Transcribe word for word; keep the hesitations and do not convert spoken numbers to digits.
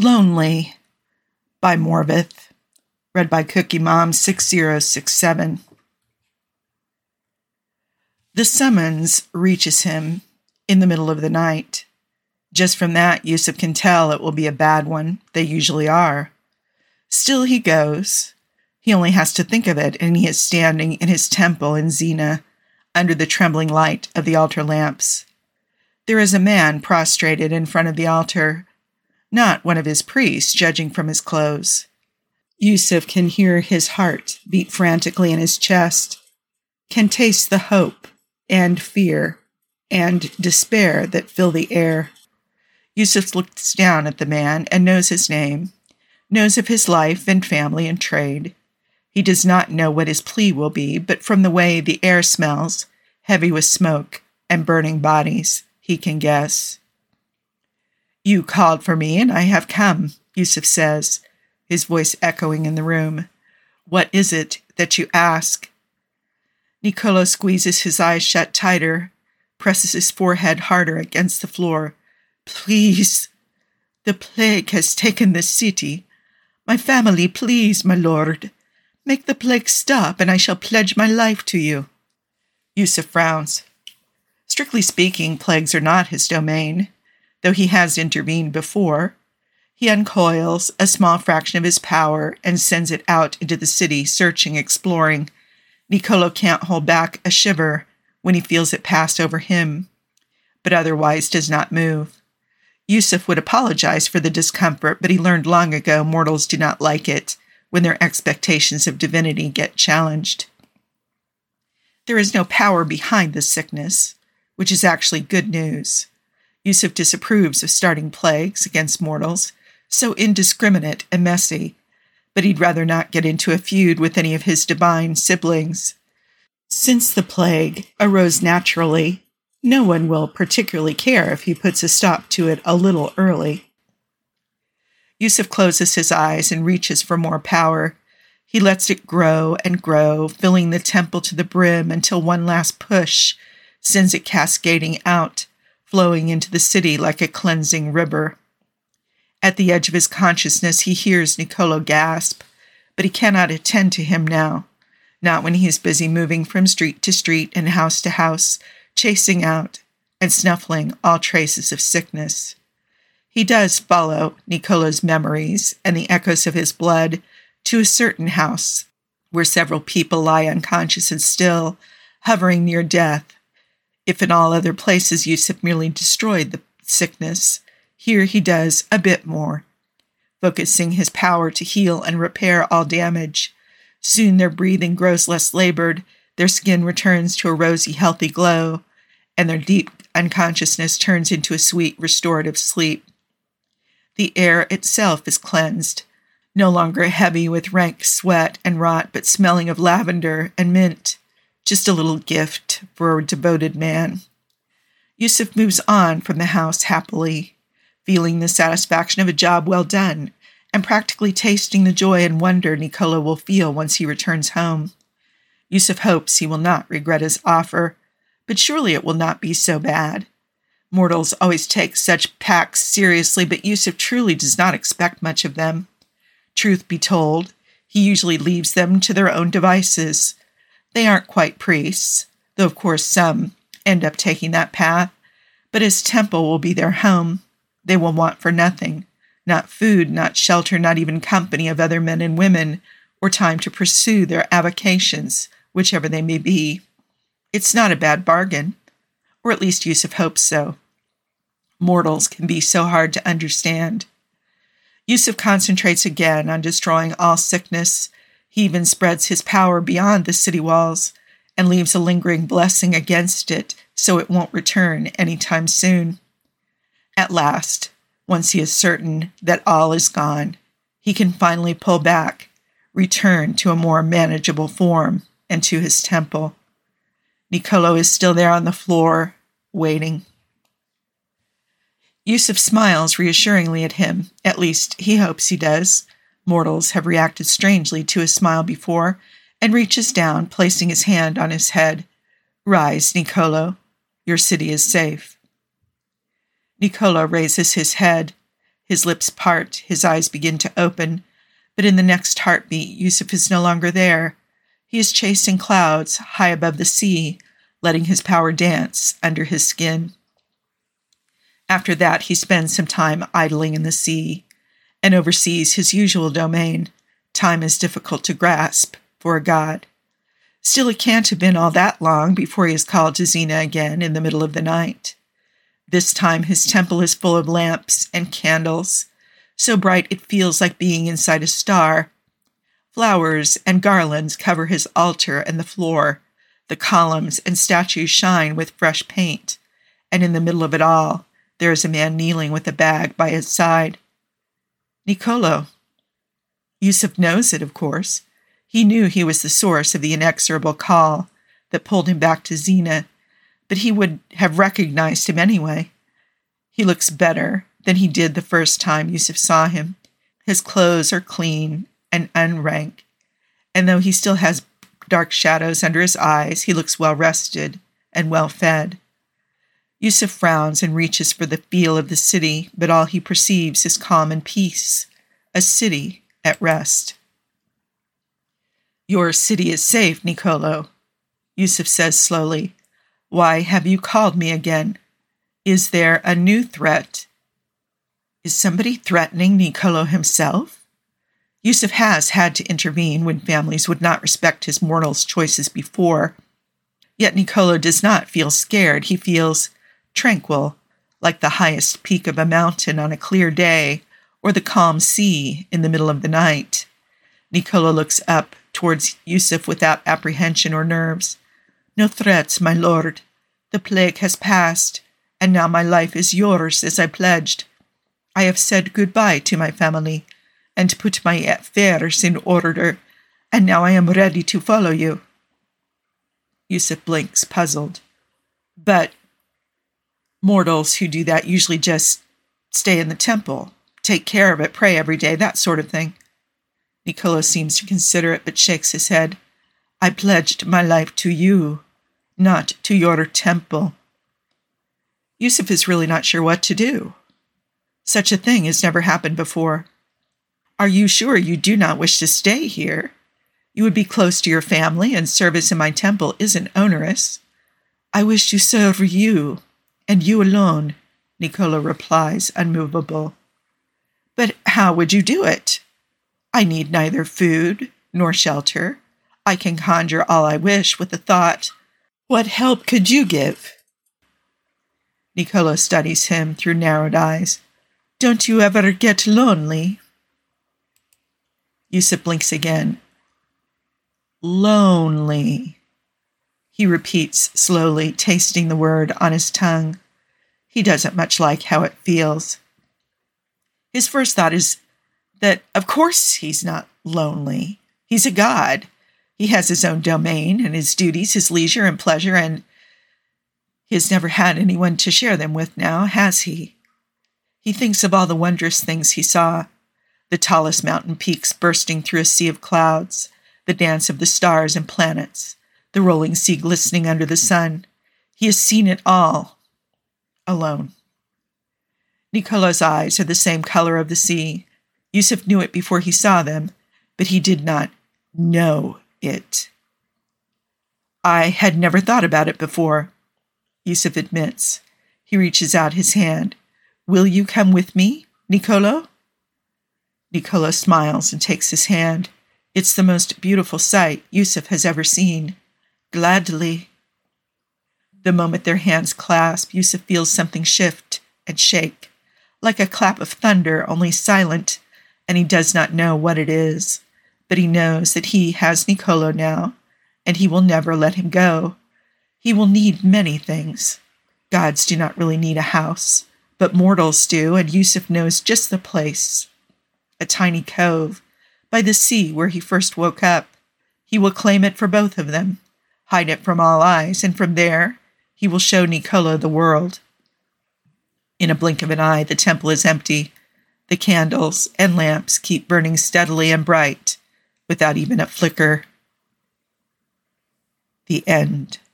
Lonely by Morvith. Read by Cookie Mom six zero six seven. The summons reaches him in the middle of the night. Just from that, Yusuf can tell it will be a bad one. They usually are. Still he goes. He only has to think of it, and he is standing in his temple in Zina, under the trembling light of the altar lamps. There is a man prostrated in front of the altar, not one of his priests, judging from his clothes. Yusuf can hear his heart beat frantically in his chest, can taste the hope and fear and despair that fill the air. Yusuf looks down at the man and knows his name, knows of his life and family and trade. He does not know what his plea will be, but from the way the air smells, heavy with smoke and burning bodies, he can guess. "You called for me, and I have come," Yusuf says, his voice echoing in the room. "What is it that you ask?" Niccolo squeezes his eyes shut tighter, presses his forehead harder against the floor. "Please, the plague has taken the city. My family, please, my lord. Make the plague stop, and I shall pledge my life to you." Yusuf frowns. Strictly speaking, plagues are not his domain, though he has intervened before. He uncoils a small fraction of his power and sends it out into the city, searching, exploring. Niccolo can't hold back a shiver when he feels it pass over him, but otherwise does not move. Yusuf would apologize for the discomfort, but he learned long ago mortals do not like it when their expectations of divinity get challenged. There is no power behind this sickness, which is actually good news. Yusuf disapproves of starting plagues against mortals, so indiscriminate and messy, but he'd rather not get into a feud with any of his divine siblings. Since the plague arose naturally, no one will particularly care if he puts a stop to it a little early. Yusuf closes his eyes and reaches for more power. He lets it grow and grow, filling the temple to the brim until one last push sends it cascading out, flowing into the city like a cleansing river. At the edge of his consciousness, he hears Niccolo gasp, but he cannot attend to him now, not when he is busy moving from street to street and house to house, chasing out and snuffling all traces of sickness. He does follow Niccolo's memories and the echoes of his blood to a certain house where several people lie unconscious and still, hovering near death. If in all other places Yusuf merely destroyed the sickness, here he does a bit more, focusing his power to heal and repair all damage. Soon their breathing grows less labored, their skin returns to a rosy, healthy glow, and their deep unconsciousness turns into a sweet, restorative sleep. The air itself is cleansed, no longer heavy with rank sweat and rot, but smelling of lavender and mint, just a little gift for a devoted man. Yusuf moves on from the house happily, feeling the satisfaction of a job well done, and practically tasting the joy and wonder Niccolo will feel once he returns home. Yusuf hopes he will not regret his offer, but surely it will not be so bad. Mortals always take such pacts seriously, but Yusuf truly does not expect much of them. Truth be told, he usually leaves them to their own devices. They aren't quite priests, though of course some end up taking that path, but his temple will be their home. They will want for nothing, not food, not shelter, not even company of other men and women, or time to pursue their avocations, whichever they may be. It's not a bad bargain, or at least Yusuf hopes so. Mortals can be so hard to understand. Yusuf concentrates again on destroying all sickness. He even spreads his power beyond the city walls and leaves a lingering blessing against it so it won't return any time soon. At last, once he is certain that all is gone, he can finally pull back, return to a more manageable form and to his temple. Niccolo is still there on the floor, waiting. Yusuf smiles reassuringly at him. At least, he hopes he does. Mortals have reacted strangely to his smile before, and reaches down, placing his hand on his head. "Rise, Niccolo. Your city is safe." Niccolo raises his head. His lips part, his eyes begin to open, but in the next heartbeat, Yusuf is no longer there. He is chasing clouds high above the sea, letting his power dance under his skin. After that, he spends some time idling in the sea and oversees his usual domain. Time is difficult to grasp for a god. Still, it can't have been all that long before he is called to Zina again in the middle of the night. This time his temple is full of lamps and candles, so bright it feels like being inside a star. Flowers and garlands cover his altar and the floor. The columns and statues shine with fresh paint, and in the middle of it all, there is a man kneeling with a bag by his side. Nicolo. Yusuf knows it, of course. He knew he was the source of the inexorable call that pulled him back to Zina, but he would have recognized him anyway. He looks better than he did the first time Yusuf saw him. His clothes are clean and unrank, and though he still has dark shadows under his eyes, he looks well-rested and well-fed. Yusuf frowns and reaches for the feel of the city, but all he perceives is calm and peace, a city at rest. Your city is safe, Nicolo, Yusuf says slowly. Why have you called me again? Is there a new threat? Is somebody threatening Nicolo himself? Yusuf has had to intervene when families would not respect his mortal's choices before. Yet Nicolo does not feel scared. He feels tranquil, like the highest peak of a mountain on a clear day, or the calm sea in the middle of the night. Nicolo looks up towards Yusuf without apprehension or nerves. No threats, my lord. The plague has passed, and now my life is yours as I pledged. I have said goodbye to my family, and put my affairs in order, and now I am ready to follow you. Yusuf blinks, puzzled. But mortals who do that usually just stay in the temple, take care of it, pray every day, that sort of thing. Nicolo seems to consider it, but shakes his head. I pledged my life to you, not to your temple. Yusuf is really not sure what to do. Such a thing has never happened before. Are you sure you do not wish to stay here? You would be close to your family, and service in my temple isn't onerous. I wish to serve you, and you alone, Nicolo replies, unmovable. But how would you do it? I need neither food nor shelter. I can conjure all I wish with the thought. What help could you give? Nicolo studies him through narrowed eyes. Don't you ever get lonely? Yusuf blinks again. Lonely, he repeats slowly, tasting the word on his tongue. He doesn't much like how it feels. His first thought is that, of course, he's not lonely. He's a god. He has his own domain and his duties, his leisure and pleasure, and he has never had anyone to share them with now, has he? He thinks of all the wondrous things he saw, the tallest mountain peaks bursting through a sea of clouds, the dance of the stars and planets, the rolling sea glistening under the sun. He has seen it all, alone. Nicolo's eyes are the same color of the sea. Yusuf knew it before he saw them, but he did not know it. I had never thought about it before, Yusuf admits. He reaches out his hand. Will you come with me, Nicolo? Nicolo smiles and takes his hand. It's the most beautiful sight Yusuf has ever seen. Gladly. The moment their hands clasp, Yusuf feels something shift and shake, like a clap of thunder, only silent, and he does not know what it is. But he knows that he has Nicolo now, and he will never let him go. He will need many things. Gods do not really need a house, but mortals do, and Yusuf knows just the place. A tiny cove, by the sea where he first woke up. He will claim it for both of them, hide it from all eyes, and from there he will show Nicolo the world. In a blink of an eye, the temple is empty. The candles and lamps keep burning steadily and bright, without even a flicker. The end.